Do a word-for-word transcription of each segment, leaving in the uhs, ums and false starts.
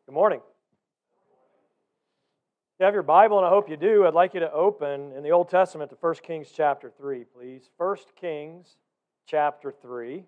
Good morning. If you have your Bible, and I hope you do, I'd like you to open in the Old Testament to First Kings chapter three, please. First Kings chapter three.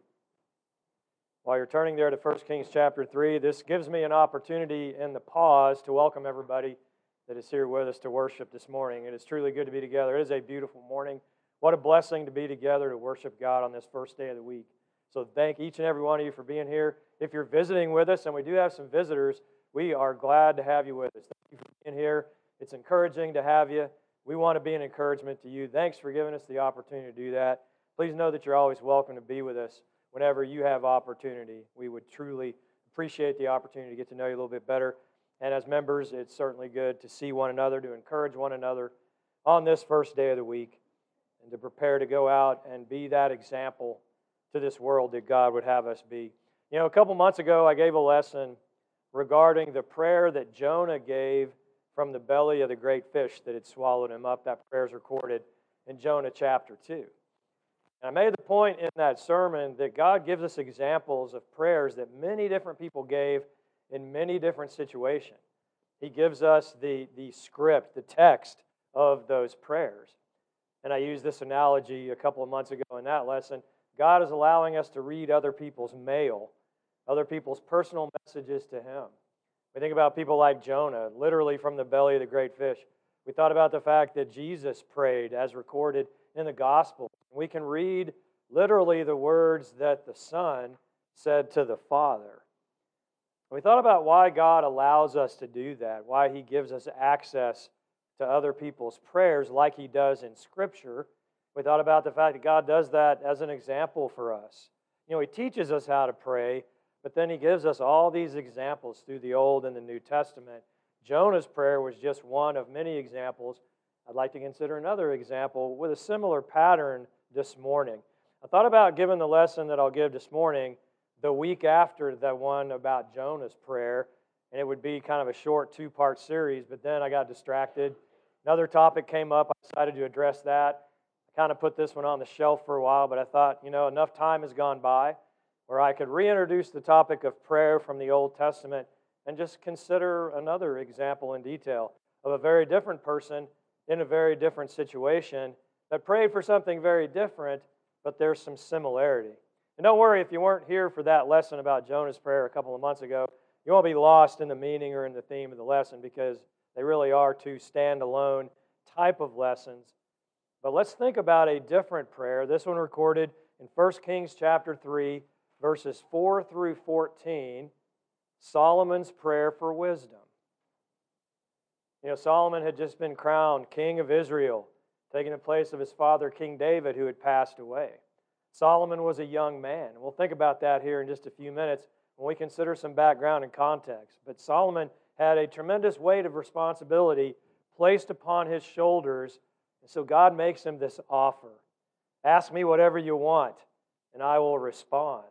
While you're turning there to First Kings chapter three, this gives me an opportunity in the pause to welcome everybody that is here with us to worship this morning. It is truly good to be together. It is a beautiful morning. What a blessing to be together to worship God on this first day of the week. So thank each and every one of you for being here. If you're visiting with us, and we do have some visitors, we are glad to have you with us. Thank you for being here. It's encouraging to have you. We want to be an encouragement to you. Thanks for giving us the opportunity to do that. Please know that you're always welcome to be with us whenever you have opportunity. We would truly appreciate the opportunity to get to know you a little bit better. And as members, it's certainly good to see one another, to encourage one another on this first day of the week, and to prepare to go out and be that example to this world that God would have us be. You know, a couple months ago, I gave a lesson regarding the prayer that Jonah gave from the belly of the great fish that had swallowed him up. That prayer is recorded in Jonah chapter two. And I made the point in that sermon that God gives us examples of prayers that many different people gave in many different situations. He gives us the, the script, the text of those prayers. And I used this analogy a couple of months ago in that lesson. God is allowing us to read other people's mail, other people's personal messages to Him. We think about people like Jonah, literally from the belly of the great fish. We thought about the fact that Jesus prayed as recorded in the Gospel. We can read literally the words that the Son said to the Father. We thought about why God allows us to do that, why He gives us access to other people's prayers like He does in Scripture. We thought about the fact that God does that as an example for us. You know, He teaches us how to pray, but then He gives us all these examples through the Old and the New Testament. Jonah's prayer was just one of many examples. I'd like to consider another example with a similar pattern this morning. I thought about giving the lesson that I'll give this morning the week after the one about Jonah's prayer, and it would be kind of a short two-part series, but then I got distracted. Another topic came up. I decided to address that. I kind of put this one on the shelf for a while, but I thought, you know, enough time has gone by where I could reintroduce the topic of prayer from the Old Testament and just consider another example in detail of a very different person in a very different situation that prayed for something very different, but there's some similarity. And don't worry if you weren't here for that lesson about Jonah's prayer a couple of months ago. You won't be lost in the meaning or in the theme of the lesson because they really are two standalone type of lessons. But let's think about a different prayer. This one recorded in First Kings chapter three, verses four through fourteen, Solomon's prayer for wisdom. You know, Solomon had just been crowned king of Israel, taking the place of his father, King David, who had passed away. Solomon was a young man. We'll think about that here in just a few minutes when we consider some background and context. But Solomon had a tremendous weight of responsibility placed upon his shoulders, and so God makes him this offer. Ask me whatever you want, and I will respond.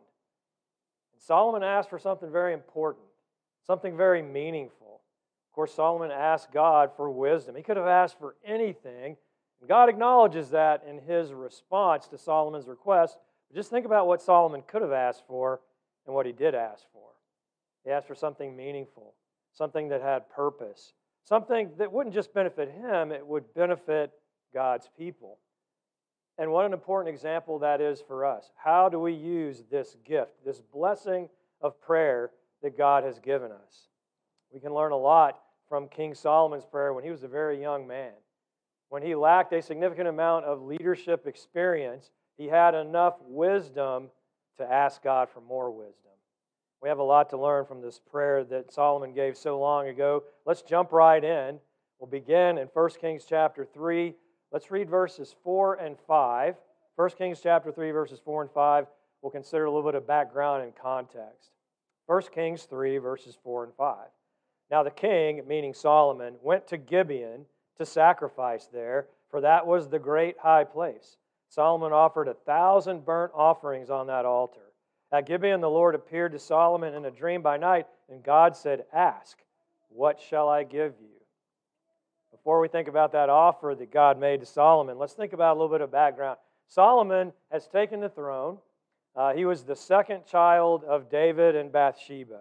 And Solomon asked for something very important, something very meaningful. Of course, Solomon asked God for wisdom. He could have asked for anything, and God acknowledges that in His response to Solomon's request. But just think about what Solomon could have asked for and what he did ask for. He asked for something meaningful, something that had purpose, something that wouldn't just benefit him, it would benefit God's people. And what an important example that is for us. How do we use this gift, this blessing of prayer that God has given us? We can learn a lot from King Solomon's prayer when he was a very young man. When he lacked a significant amount of leadership experience, he had enough wisdom to ask God for more wisdom. We have a lot to learn from this prayer that Solomon gave so long ago. Let's jump right in. We'll begin in First Kings chapter three. Let's read verses four and five. First Kings chapter three, verses four and five. We'll consider a little bit of background and context. First Kings three, verses four and five. Now the king, meaning Solomon, went to Gibeon to sacrifice there, for that was the great high place. Solomon offered a thousand burnt offerings on that altar. At Gibeon, the Lord appeared to Solomon in a dream by night, and God said, "Ask, what shall I give you?" Before we think about that offer that God made to Solomon, let's think about a little bit of background. Solomon has taken the throne. Uh, he was the second child of David and Bathsheba.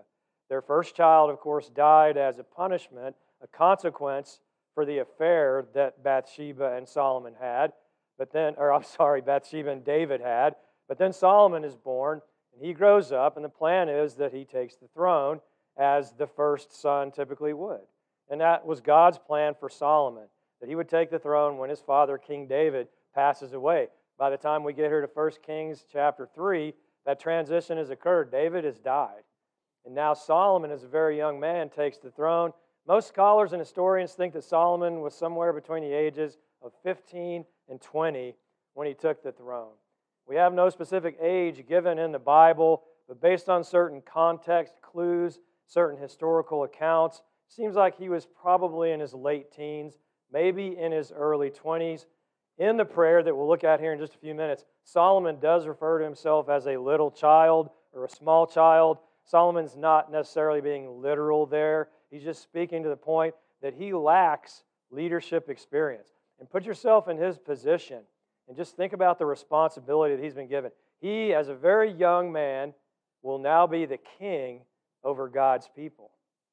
Their first child, of course, died as a punishment, a consequence for the affair that Bathsheba and Solomon had. But then, or I'm sorry, Bathsheba and David had. But then Solomon is born, and he grows up, and the plan is that he takes the throne as the first son typically would. And that was God's plan for Solomon, that he would take the throne when his father, King David, passes away. By the time we get here to First Kings chapter three, that transition has occurred. David has died. And now Solomon, as a very young man, takes the throne. Most scholars and historians think that Solomon was somewhere between the ages of fifteen and twenty when he took the throne. We have no specific age given in the Bible, but based on certain context clues, certain historical accounts, it seems like he was probably in his late teens, maybe in his early twenties. In the prayer that we'll look at here in just a few minutes, Solomon does refer to himself as a little child or a small child. Solomon's not necessarily being literal there. He's just speaking to the point that he lacks leadership experience. And put yourself in his position and just think about the responsibility that he's been given. He, as a very young man, will now be the king over God's people.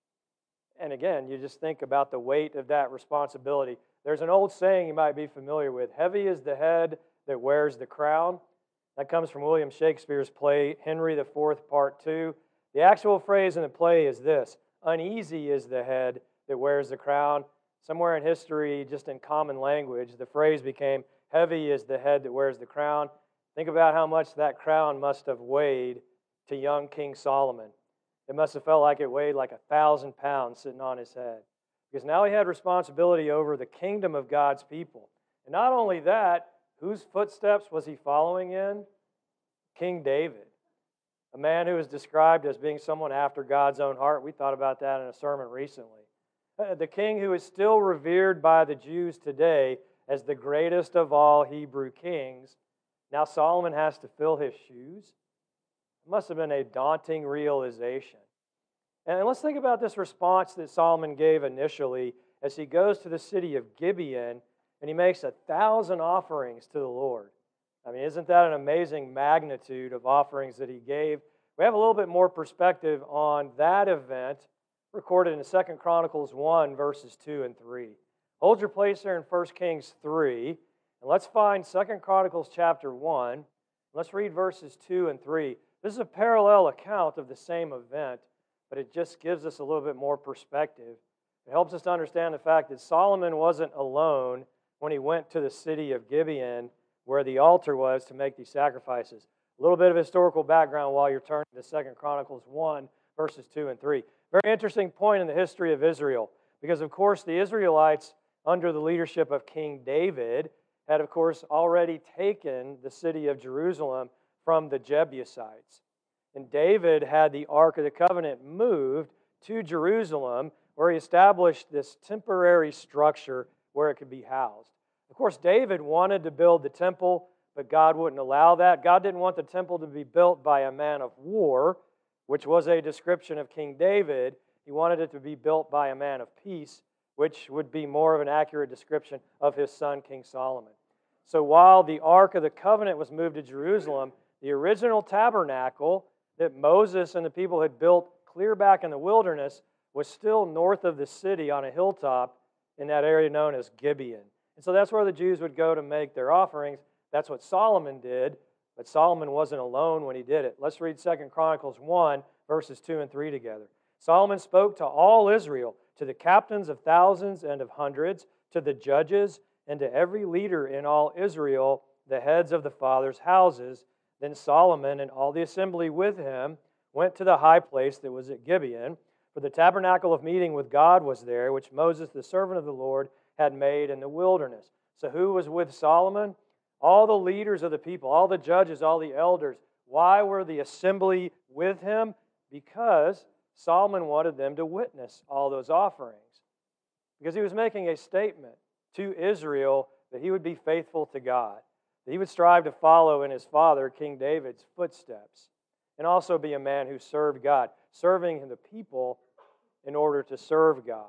And again, you just think about the weight of that responsibility. There's an old saying you might be familiar with, heavy is the head that wears the crown. That comes from William Shakespeare's play, Henry the Fourth, Part Two. The actual phrase in the play is this, uneasy is the head that wears the crown. Somewhere in history, just in common language, the phrase became, heavy is the head that wears the crown. Think about how much that crown must have weighed to young King Solomon. It must have felt like it weighed like a thousand pounds sitting on his head. Because now he had responsibility over the kingdom of God's people. And not only that, whose footsteps was he following in? King David. A man who is described as being someone after God's own heart. We thought about that in a sermon recently. The king who is still revered by the Jews today as the greatest of all Hebrew kings. Now Solomon has to fill his shoes. It must have been a daunting realization. And let's think about this response that Solomon gave initially as he goes to the city of Gibeon and he makes a thousand offerings to the Lord. I mean, isn't that an amazing magnitude of offerings that he gave? We have a little bit more perspective on that event recorded in Second Chronicles one, verses two and three. Hold your place there in First Kings three, and let's find Second Chronicles chapter one. Let's read verses two and three. This is a parallel account of the same event, but it just gives us a little bit more perspective. It helps us to understand the fact that Solomon wasn't alone when he went to the city of Gibeon where the altar was to make these sacrifices. A little bit of historical background while you're turning to Second Chronicles one, verses two and three. Very interesting point in the history of Israel, because of course the Israelites, under the leadership of King David, had of course already taken the city of Jerusalem from the Jebusites. And David had the Ark of the Covenant moved to Jerusalem, where he established this temporary structure where it could be housed. Of course, David wanted to build the temple, but God wouldn't allow that. God didn't want the temple to be built by a man of war, which was a description of King David. He wanted it to be built by a man of peace, which would be more of an accurate description of his son, King Solomon. So while the Ark of the Covenant was moved to Jerusalem, the original tabernacle that Moses and the people had built clear back in the wilderness was still north of the city on a hilltop in that area known as Gibeon. And so that's where the Jews would go to make their offerings. That's what Solomon did, but Solomon wasn't alone when he did it. Let's read Second Chronicles one, verses two and three together. Solomon spoke to all Israel, to the captains of thousands and of hundreds, to the judges, and to every leader in all Israel, the heads of the fathers' houses. Then Solomon and all the assembly with him went to the high place that was at Gibeon, for the tabernacle of meeting with God was there, which Moses, the servant of the Lord, had made in the wilderness. So who was with Solomon? All the leaders of the people, all the judges, all the elders. Why were the assembly with him? Because Solomon wanted them to witness all those offerings. Because he was making a statement to Israel that he would be faithful to God, that he would strive to follow in his father, King David's footsteps, and also be a man who served God, serving the people in order to serve God.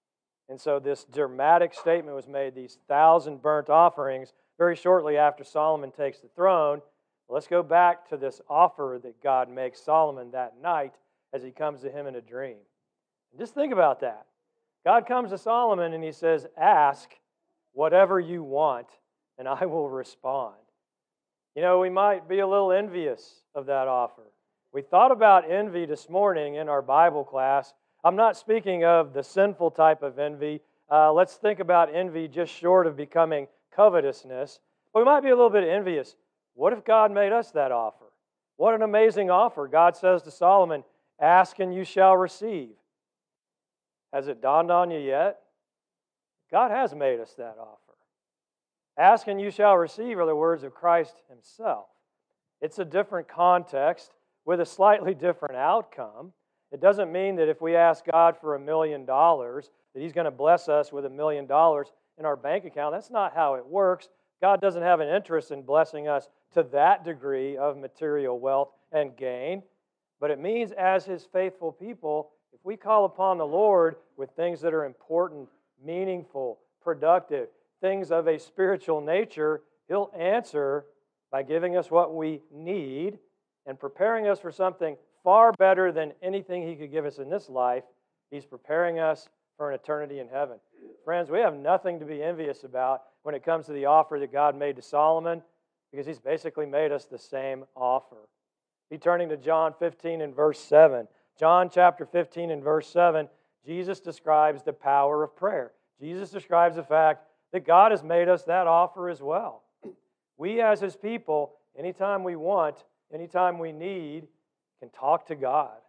And so this dramatic statement was made, these thousand burnt offerings, very shortly after Solomon takes the throne. Let's go back to this offer that God makes Solomon that night as he comes to him in a dream. And just think about that. God comes to Solomon and he says, ask whatever you want, and I will respond. You know, we might be a little envious of that offer. We thought about envy this morning in our Bible class. I'm not speaking of the sinful type of envy. Uh, let's think about envy just short of becoming covetousness. But we might be a little bit envious. What if God made us that offer? What an amazing offer. God says to Solomon, ask and you shall receive. Has it dawned on you yet? God has made us that offer. Ask and you shall receive are the words of Christ himself. It's a different context with a slightly different outcome. It doesn't mean that if we ask God for a million dollars, that he's going to bless us with a million dollars in our bank account. That's not how it works. God doesn't have an interest in blessing us to that degree of material wealth and gain. But it means as his faithful people, if we call upon the Lord with things that are important, meaningful, productive, things of a spiritual nature, he'll answer by giving us what we need and preparing us for something far better than anything he could give us in this life. He's preparing us for an eternity in heaven. Friends, we have nothing to be envious about when it comes to the offer that God made to Solomon, because he's basically made us the same offer. Be turning to John fifteen and verse seven. John chapter fifteen and verse seven, Jesus describes the power of prayer. Jesus describes the fact that God has made us that offer as well. We as his people, anytime we want, anytime we need, can talk to God,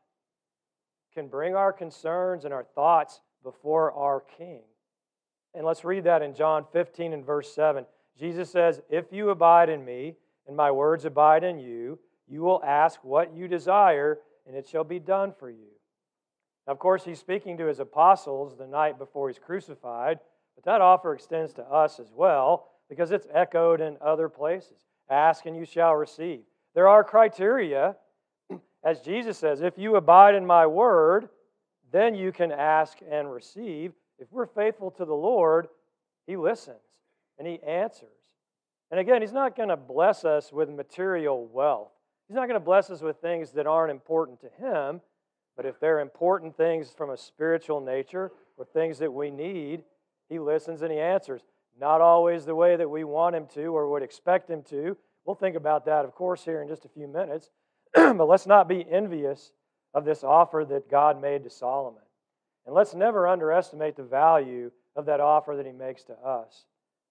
can bring our concerns and our thoughts before our King. And let's read that in John fifteen and verse seven. Jesus says, if you abide in me and my words abide in you, you will ask what you desire and it shall be done for you. Now, of course, he's speaking to his apostles the night before he's crucified, but that offer extends to us as well because it's echoed in other places. Ask and you shall receive. There are criteria, as Jesus says, if you abide in my word, then you can ask and receive. If we're faithful to the Lord, he listens and he answers. And again, he's not going to bless us with material wealth. He's not going to bless us with things that aren't important to him, but if they're important things from a spiritual nature or things that we need, he listens and he answers. Not always the way that we want him to or would expect him to. We'll think about that, of course, here in just a few minutes. But let's not be envious of this offer that God made to Solomon. And let's never underestimate the value of that offer that he makes to us.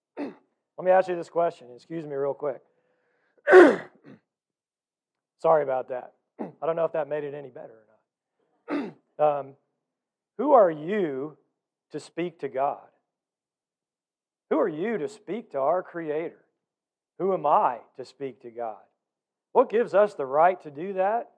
Let me ask you this question. Excuse me real quick. Sorry about that. I don't know if that made it any better or not. um, who are you to speak to God? Who are you to speak to our Creator? Who am I to speak to God? What gives us the right to do that?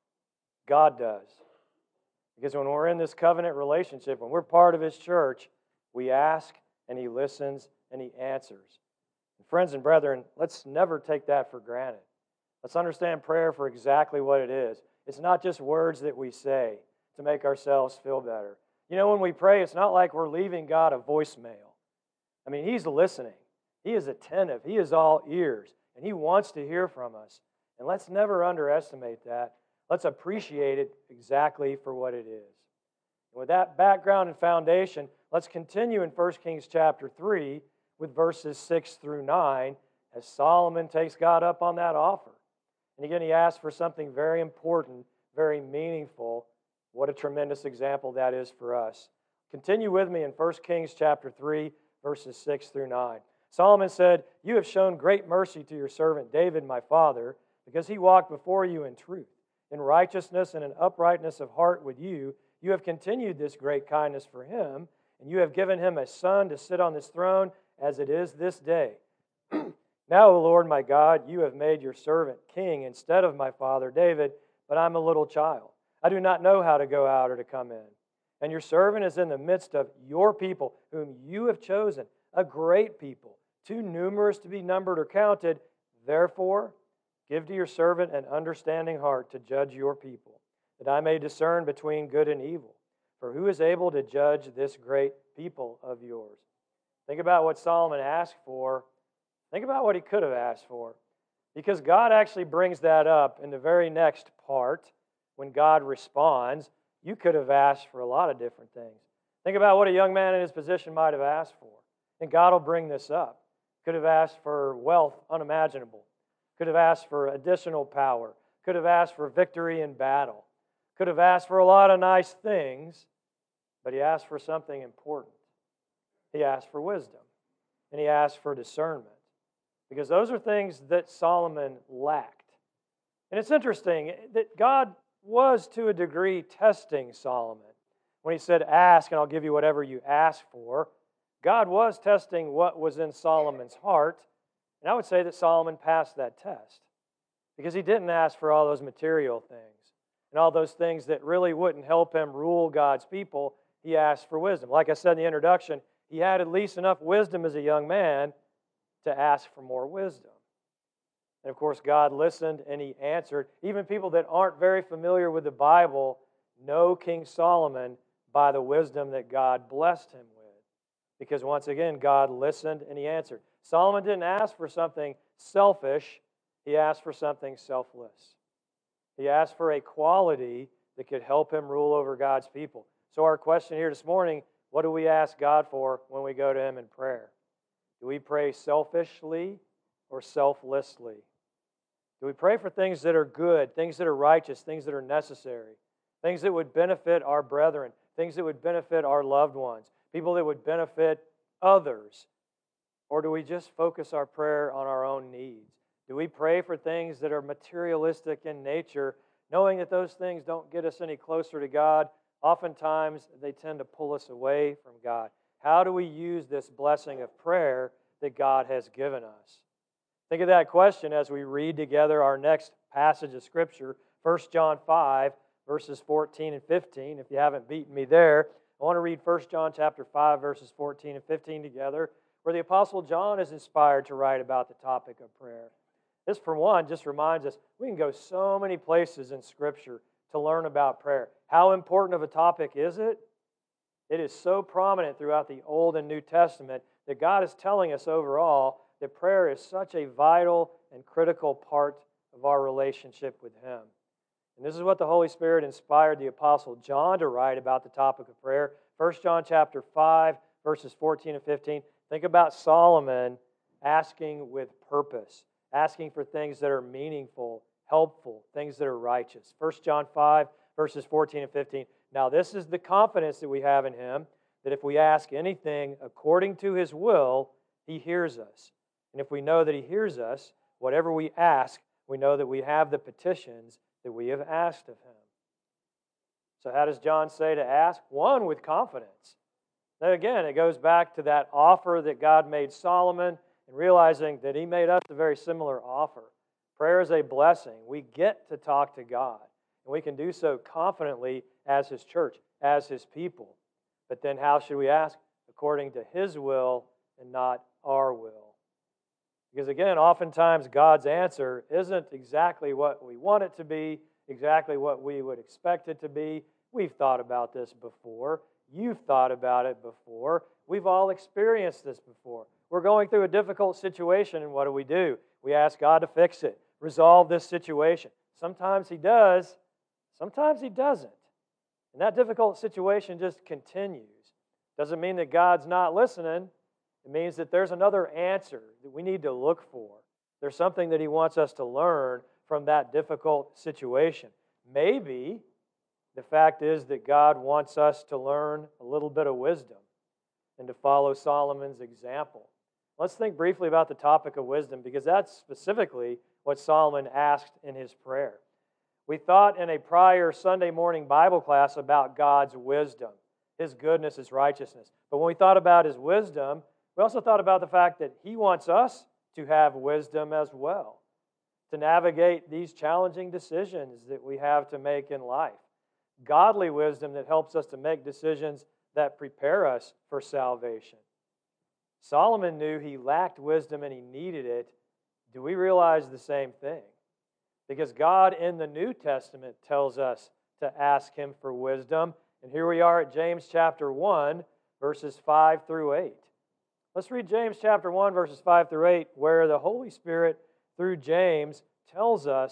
God does. Because when we're in this covenant relationship, when we're part of his church, we ask and he listens and he answers. And friends and brethren, let's never take that for granted. Let's understand prayer for exactly what it is. It's not just words that we say to make ourselves feel better. You know, when we pray, it's not like we're leaving God a voicemail. I mean, he's listening. He is attentive. He is all ears. And he wants to hear from us. And let's never underestimate that. Let's appreciate it exactly for what it is. And with that background and foundation, let's continue in First Kings chapter three with verses six through nine as Solomon takes God up on that offer. And again, he asks for something very important, very meaningful. What a tremendous example that is for us. Continue with me in First Kings chapter three, verses six through nine. Solomon said, you have shown great mercy to your servant David, my father, because he walked before you in truth, in righteousness and in uprightness of heart with you. You have continued this great kindness for him, and you have given him a son to sit on this throne as it is this day. Now, O Lord my God, you have made your servant king instead of my father David, but I'm a little child. I do not know how to go out or to come in. And your servant is in the midst of your people, whom you have chosen, a great people, too numerous to be numbered or counted. Therefore, give to your servant an understanding heart to judge your people, that I may discern between good and evil. For who is able to judge this great people of yours? Think about what Solomon asked for. Think about what he could have asked for. Because God actually brings that up in the very next part when God responds, you could have asked for a lot of different things. Think about what a young man in his position might have asked for. And God will bring this up. Could have asked for wealth unimaginable. Could have asked for additional power. Could have asked for victory in battle. Could have asked for a lot of nice things, but he asked for something important. He asked for wisdom, and he asked for discernment, because those are things that Solomon lacked. And it's interesting that God was, to a degree, testing Solomon. When he said, ask, and I'll give you whatever you ask for, God was testing what was in Solomon's heart, and I would say that Solomon passed that test, because he didn't ask for all those material things and all those things that really wouldn't help him rule God's people. He asked for wisdom. Like I said in the introduction, he had at least enough wisdom as a young man to ask for more wisdom. And of course, God listened and he answered. Even people that aren't very familiar with the Bible know King Solomon by the wisdom that God blessed him with. Because once again, God listened and he answered. Solomon didn't ask for something selfish. He asked for something selfless. He asked for a quality that could help him rule over God's people. So our question here this morning, what do we ask God for when we go to him in prayer? Do we pray selfishly or selflessly? Do we pray for things that are good, things that are righteous, things that are necessary, things that would benefit our brethren, things that would benefit our loved ones, people that would benefit others? Or do we just focus our prayer on our own needs? Do we pray for things that are materialistic in nature, knowing that those things don't get us any closer to God? Oftentimes, they tend to pull us away from God. How do we use this blessing of prayer that God has given us? Think of that question as we read together our next passage of Scripture, First John five, verses fourteen and fifteen. If you haven't beaten me there, I want to read First John chapter five, verses fourteen and fifteen together, where the Apostle John is inspired to write about the topic of prayer. This, for one, just reminds us we can go so many places in Scripture to learn about prayer. How important of a topic is it? It is so prominent throughout the Old and New Testament that God is telling us overall that prayer is such a vital and critical part of our relationship with Him. And this is what the Holy Spirit inspired the Apostle John to write about the topic of prayer. First John chapter five, verses fourteen and fifteen. Think about Solomon asking with purpose, asking for things that are meaningful, helpful, things that are righteous. First John five, verses fourteen and fifteen. Now this is the confidence that we have in Him, that if we ask anything according to His will, He hears us. And if we know that He hears us, whatever we ask, we know that we have the petitions that we have asked of Him. So how does John say to ask? One, with confidence. Then again, it goes back to that offer that God made Solomon, and realizing that He made us a very similar offer. Prayer is a blessing. We get to talk to God, and we can do so confidently as His church, as His people. But then how should we ask? According to His will and not our will. Because again, oftentimes God's answer isn't exactly what we want it to be, exactly what we would expect it to be. We've thought about this before. You've thought about it before. We've all experienced this before. We're going through a difficult situation, and what do we do? We ask God to fix it, resolve this situation. Sometimes He does, sometimes He doesn't. And that difficult situation just continues. Doesn't mean that God's not listening. It means that there's another answer that we need to look for. There's something that He wants us to learn from that difficult situation. Maybe the fact is that God wants us to learn a little bit of wisdom and to follow Solomon's example. Let's think briefly about the topic of wisdom, because that's specifically what Solomon asked in his prayer. We thought in a prior Sunday morning Bible class about God's wisdom, His goodness, His righteousness. But when we thought about His wisdom, we also thought about the fact that He wants us to have wisdom as well, to navigate these challenging decisions that we have to make in life. Godly wisdom that helps us to make decisions that prepare us for salvation. Solomon knew he lacked wisdom and he needed it. Do we realize the same thing? Because God in the New Testament tells us to ask Him for wisdom. And here we are at James chapter one, verses five through eight. Let's read James chapter one, verses five through eight, where the Holy Spirit, through James, tells us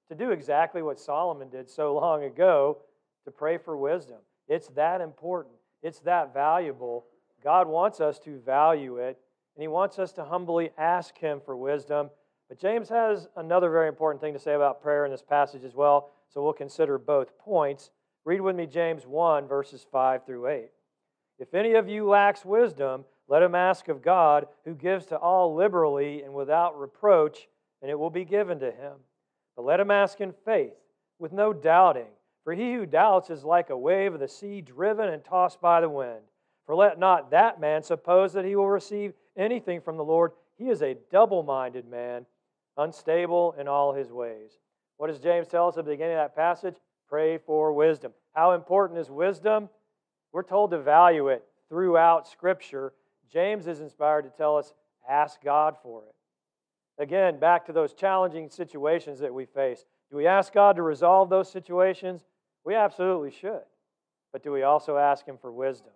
to do exactly what Solomon did so long ago, to pray for wisdom. It's that important. It's that valuable. God wants us to value it, and He wants us to humbly ask Him for wisdom. But James has another very important thing to say about prayer in this passage as well, so we'll consider both points. Read with me James one, verses five through eight. If any of you lacks wisdom, let him ask of God, who gives to all liberally and without reproach, and it will be given to him. But let him ask in faith, with no doubting. For he who doubts is like a wave of the sea driven and tossed by the wind. For let not that man suppose that he will receive anything from the Lord. He is a double-minded man, unstable in all his ways. What does James tell us at the beginning of that passage? Pray for wisdom. How important is wisdom? We're told to value it throughout Scripture. James is inspired to tell us, ask God for it. Again, back to those challenging situations that we face. Do we ask God to resolve those situations? We absolutely should. But do we also ask Him for wisdom?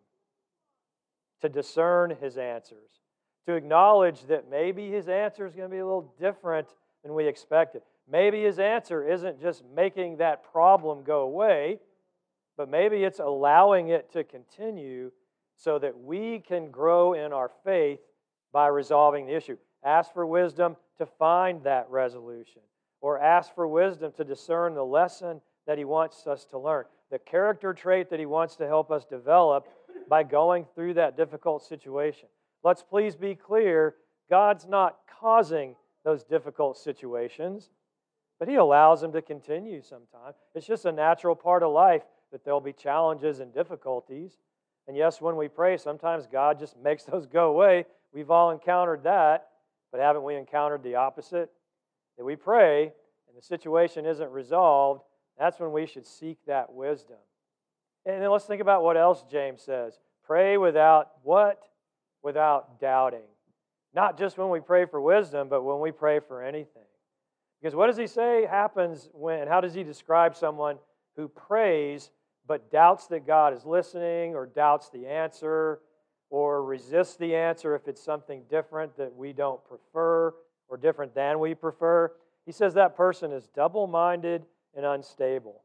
To discern His answers. To acknowledge that maybe His answer is going to be a little different than we expected. Maybe His answer isn't just making that problem go away, but maybe it's allowing it to continue so that we can grow in our faith by resolving the issue. Ask for wisdom to find that resolution, or ask for wisdom to discern the lesson that He wants us to learn, the character trait that He wants to help us develop by going through that difficult situation. Let's please be clear, God's not causing those difficult situations, but He allows them to continue sometimes. It's just a natural part of life that there'll be challenges and difficulties. And yes, when we pray, sometimes God just makes those go away. We've all encountered that, but haven't we encountered the opposite? That we pray and the situation isn't resolved, that's when we should seek that wisdom. And then let's think about what else James says. Pray without what? Without doubting. Not just when we pray for wisdom, but when we pray for anything. Because what does he say happens when, how does he describe someone who prays but doubts that God is listening, or doubts the answer, or resists the answer if it's something different that we don't prefer, or different than we prefer? He says that person is double-minded and unstable.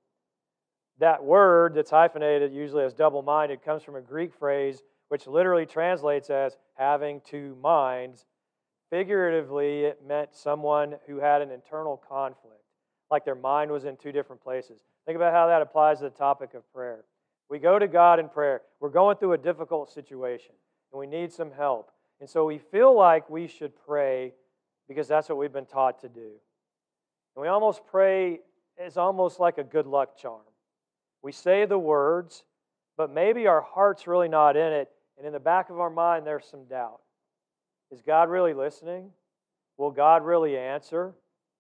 That word that's hyphenated usually as double-minded comes from a Greek phrase which literally translates as having two minds. Figuratively, it meant someone who had an internal conflict, like their mind was in two different places. Think about how that applies to the topic of prayer. We go to God in prayer. We're going through a difficult situation, and we need some help. And so we feel like we should pray because that's what we've been taught to do. And we almost pray, it's almost like a good luck charm. We say the words, but maybe our heart's really not in it, and in the back of our mind there's some doubt. Is God really listening? Will God really answer?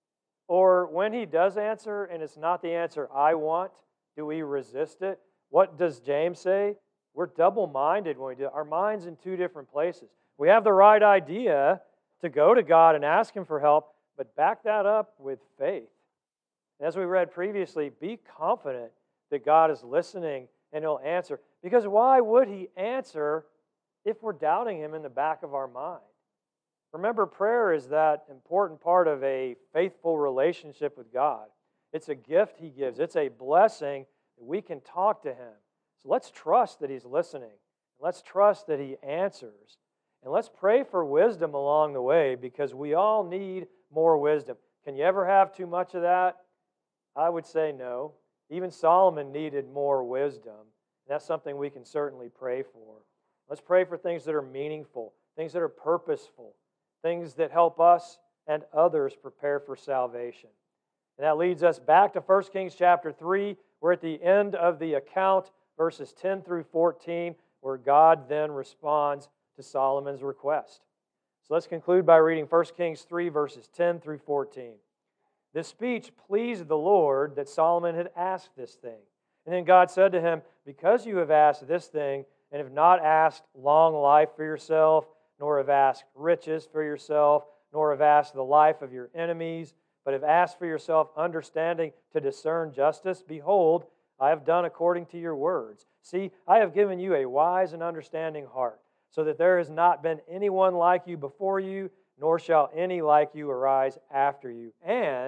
Or when He does answer and it's not the answer I want, do we resist it? What does James say? We're double-minded when we do it. Our mind's in two different places. We have the right idea to go to God and ask Him for help, but back that up with faith. And as we read previously, be confident that God is listening and He'll answer. Because why would He answer if we're doubting Him in the back of our mind? Remember, prayer is that important part of a faithful relationship with God. It's a gift He gives. It's a blessing that we can talk to Him. So let's trust that He's listening. Let's trust that He answers. And let's pray for wisdom along the way, because we all need more wisdom. Can you ever have too much of that? I would say no. Even Solomon needed more wisdom. And that's something we can certainly pray for. Let's pray for things that are meaningful, things that are purposeful, things that help us and others prepare for salvation. And that leads us back to First Kings chapter three. We're at the end of the account, verses ten through fourteen, where God then responds to Solomon's request. So let's conclude by reading First Kings three, verses ten through fourteen. This speech pleased the Lord that Solomon had asked this thing. And then God said to him, because you have asked this thing, and have not asked long life for yourself, nor have asked riches for yourself, nor have asked the life of your enemies, but have asked for yourself understanding to discern justice, behold, I have done according to your words. See, I have given you a wise and understanding heart, so that there has not been anyone like you before you, nor shall any like you arise after you. And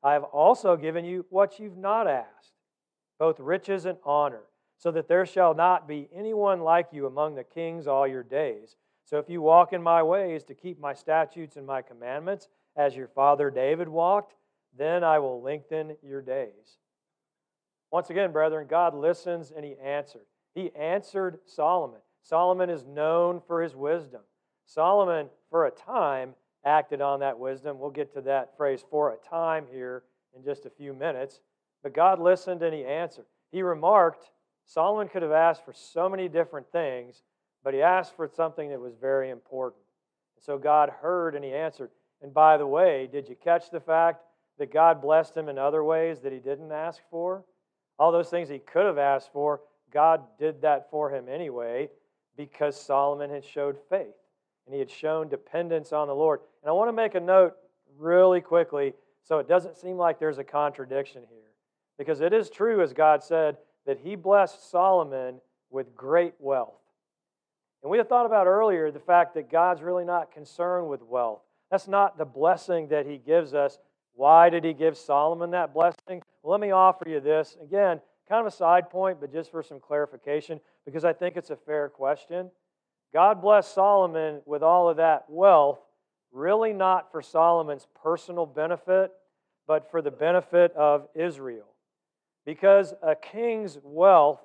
I have also given you what you've not asked, both riches and honor, so that there shall not be anyone like you among the kings all your days. So if you walk in my ways to keep my statutes and my commandments, as your father David walked, then I will lengthen your days. Once again, brethren, God listens and He answered. He answered Solomon. Solomon is known for his wisdom. Solomon, for a time, acted on that wisdom. We'll get to that phrase, for a time, here in just a few minutes. But God listened and He answered. He remarked, Solomon could have asked for so many different things, but he asked for something that was very important. So God heard and He answered. And by the way, did you catch the fact that God blessed him in other ways that he didn't ask for? All those things he could have asked for, God did that for him anyway, because Solomon had showed faith and he had shown dependence on the Lord. And I want to make a note really quickly so it doesn't seem like there's a contradiction here. Because it is true, as God said, that He blessed Solomon with great wealth. And we had thought about earlier the fact that God's really not concerned with wealth. That's not the blessing that He gives us. Why did He give Solomon that blessing? Well, let me offer you this. Again, kind of a side point, but just for some clarification, because I think it's a fair question. God blessed Solomon with all of that wealth, really not for Solomon's personal benefit, but for the benefit of Israel. Because a king's wealth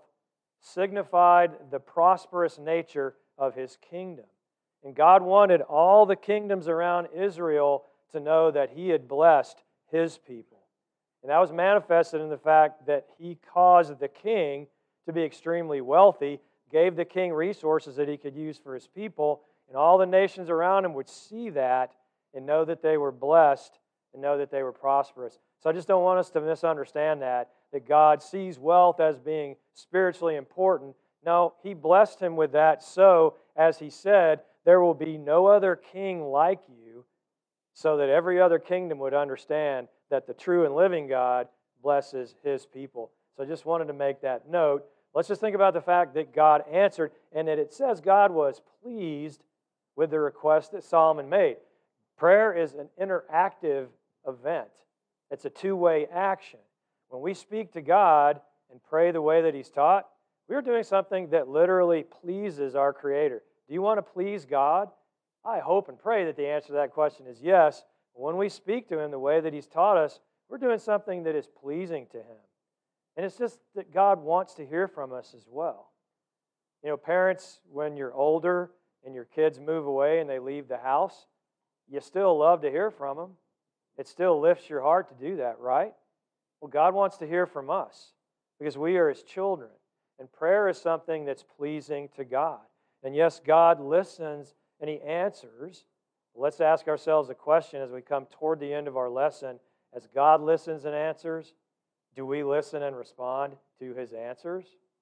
signified the prosperous nature of his kingdom. And God wanted all the kingdoms around Israel to know that He had blessed His people. And that was manifested in the fact that He caused the king to be extremely wealthy, gave the king resources that he could use for his people, and all the nations around him would see that and know that they were blessed and know that they were prosperous. So I just don't want us to misunderstand that, that God sees wealth as being spiritually important. No, He blessed him with that so, as He said, there will be no other king like you, so that every other kingdom would understand that the true and living God blesses His people. So I just wanted to make that note. Let's just think about the fact that God answered, and that it says God was pleased with the request that Solomon made. Prayer is an interactive event. It's a two-way action. When we speak to God and pray the way that He's taught, we're doing something that literally pleases our Creator. Do you want to please God? I hope and pray that the answer to that question is yes. When we speak to Him the way that He's taught us, we're doing something that is pleasing to Him. And it's just that God wants to hear from us as well. You know, parents, when you're older and your kids move away and they leave the house, you still love to hear from them. It still lifts your heart to do that, right? Well, God wants to hear from us because we are His children. And prayer is something that's pleasing to God. And yes, God listens and He answers. Let's ask ourselves a question as we come toward the end of our lesson. As God listens and answers, do we listen and respond to His answers?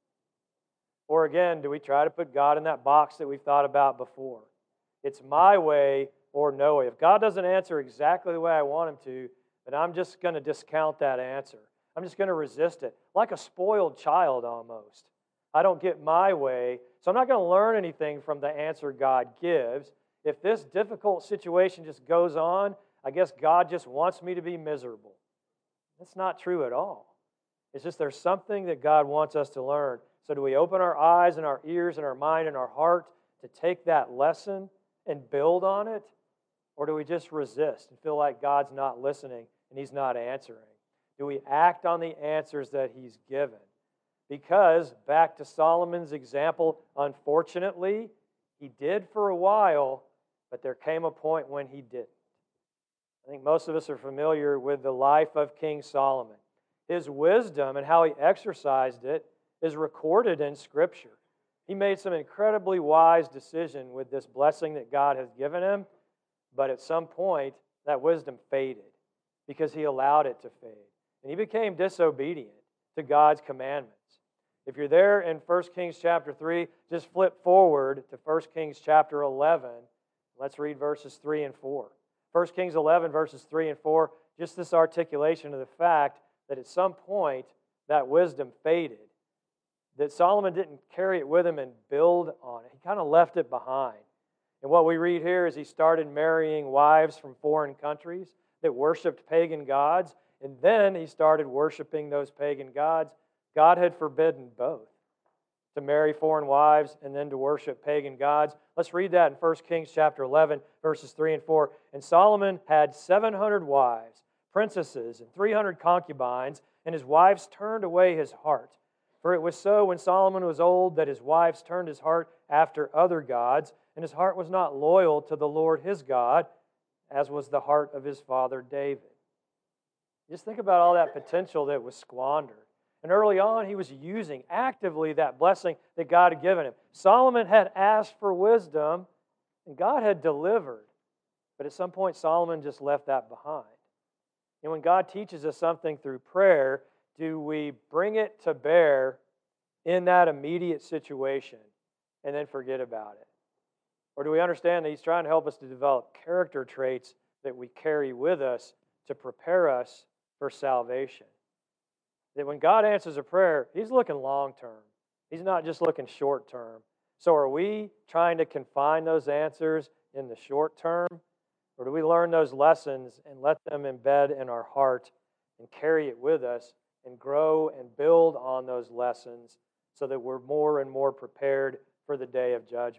Or again, do we try to put God in that box that we've thought about before? It's my way or no way. If God doesn't answer exactly the way I want Him to, then I'm just going to discount that answer. I'm just going to resist it, like a spoiled child almost. I don't get my way, so I'm not going to learn anything from the answer God gives. If this difficult situation just goes on, I guess God just wants me to be miserable. That's not true at all. It's just there's something that God wants us to learn. So do we open our eyes and our ears and our mind and our heart to take that lesson and build on it? Or do we just resist and feel like God's not listening and He's not answering? Do we act on the answers that He's given? Because, back to Solomon's example, unfortunately, he did for a while, but there came a point when he didn't. I think most of us are familiar with the life of King Solomon. His wisdom and how he exercised it is recorded in Scripture. He made some incredibly wise decision with this blessing that God has given him, but at some point, that wisdom faded because he allowed it to fade. And he became disobedient to God's commandments. If you're there in First Kings chapter three, just flip forward to First Kings chapter eleven. Let's read verses three and four. First Kings eleven, verses three and four, just this articulation of the fact that at some point that wisdom faded, that Solomon didn't carry it with him and build on it. He kind of left it behind. And what we read here is he started marrying wives from foreign countries that worshipped pagan gods, And then he started worshiping those pagan gods. God had forbidden both, to marry foreign wives and then to worship pagan gods. Let's read that in First Kings chapter eleven, verses three and four. And Solomon had seven hundred wives, princesses, and three hundred concubines, and his wives turned away his heart. For it was so when Solomon was old that his wives turned his heart after other gods, and his heart was not loyal to the Lord his God, as was the heart of his father David. Just think about all that potential that was squandered. And early on, he was using actively that blessing that God had given him. Solomon had asked for wisdom, and God had delivered. But at some point, Solomon just left that behind. And when God teaches us something through prayer, do we bring it to bear in that immediate situation and then forget about it? Or do we understand that He's trying to help us to develop character traits that we carry with us to prepare us for salvation? That when God answers a prayer, He's looking long term. He's not just looking short term. So are we trying to confine those answers in the short term? Or do we learn those lessons and let them embed in our heart and carry it with us and grow and build on those lessons so that we're more and more prepared for the day of judgment?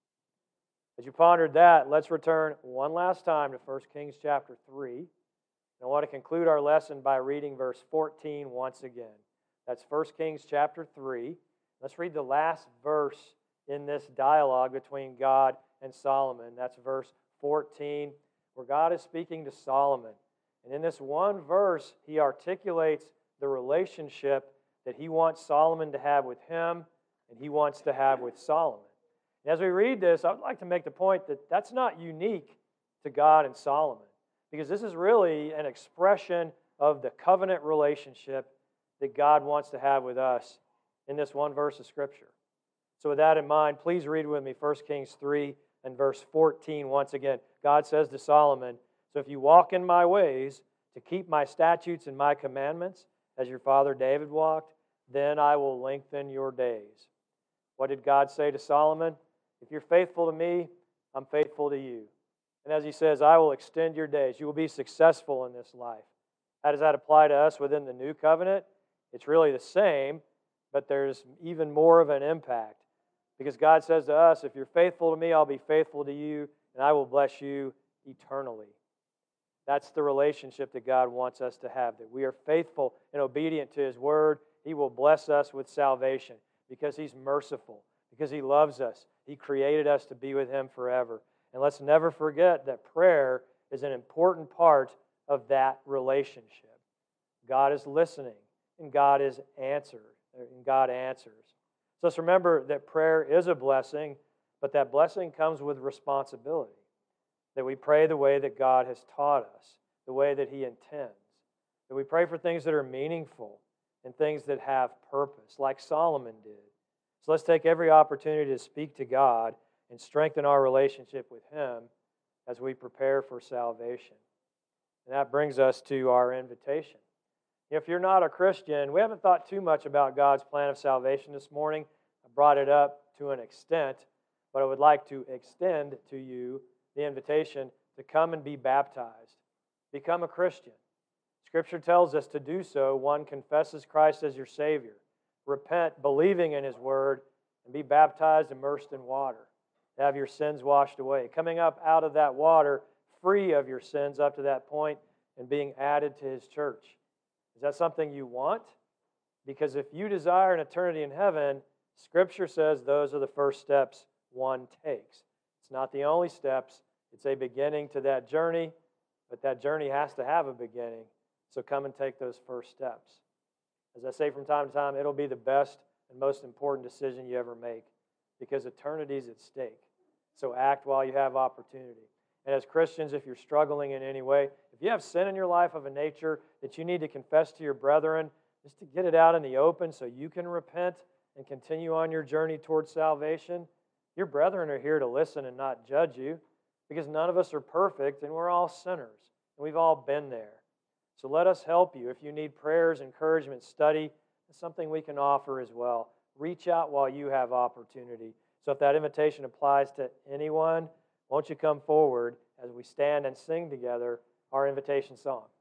As you pondered that, let's return one last time to First Kings chapter three. I want to conclude our lesson by reading verse fourteen once again. That's First Kings chapter three. Let's read the last verse in this dialogue between God and Solomon. That's verse fourteen, where God is speaking to Solomon. And in this one verse, he articulates the relationship that he wants Solomon to have with him and he wants to have with Solomon. And as we read this, I would like to make the point that that's not unique to God and Solomon, because this is really an expression of the covenant relationship that God wants to have with us in this one verse of Scripture. So with that in mind, please read with me First Kings three and verse fourteen once again. God says to Solomon, "So if you walk in my ways to keep my statutes and my commandments, as your father David walked, then I will lengthen your days." What did God say to Solomon? If you're faithful to me, I'm faithful to you. And as he says, I will extend your days. You will be successful in this life. How does that apply to us within the new covenant? It's really the same, but there's even more of an impact. Because God says to us, if you're faithful to me, I'll be faithful to you, and I will bless you eternally. That's the relationship that God wants us to have, that we are faithful and obedient to His Word. He will bless us with salvation because He's merciful, because He loves us. He created us to be with Him forever. And let's never forget that prayer is an important part of that relationship. God is listening, and God is answered, and God answers. So let's remember that prayer is a blessing, but that blessing comes with responsibility. That we pray the way that God has taught us, the way that He intends. That we pray for things that are meaningful and things that have purpose, like Solomon did. So let's take every opportunity to speak to God and strengthen our relationship with Him as we prepare for salvation. And that brings us to our invitation. If you're not a Christian, we haven't thought too much about God's plan of salvation this morning. I brought it up to an extent, but I would like to extend to you the invitation to come and be baptized. Become a Christian. Scripture tells us to do so. One, confesses Christ as your Savior. Repent, believing in His Word, and be baptized, immersed in water. Have your sins washed away. Coming up out of that water, free of your sins up to that point, and being added to His church. Is that something you want? Because if you desire an eternity in heaven, Scripture says those are the first steps one takes. It's not the only steps. It's a beginning to that journey, but that journey has to have a beginning. So come and take those first steps. As I say from time to time, it'll be the best and most important decision you ever make because eternity is at stake. So act while you have opportunity. And as Christians, if you're struggling in any way, if you have sin in your life of a nature that you need to confess to your brethren, just to get it out in the open so you can repent and continue on your journey towards salvation, your brethren are here to listen and not judge you because none of us are perfect and we're all sinners. And we've all been there. So let us help you. If you need prayers, encouragement, study, it's something we can offer as well. Reach out while you have opportunity. So if that invitation applies to anyone, won't you come forward as we stand and sing together our invitation song?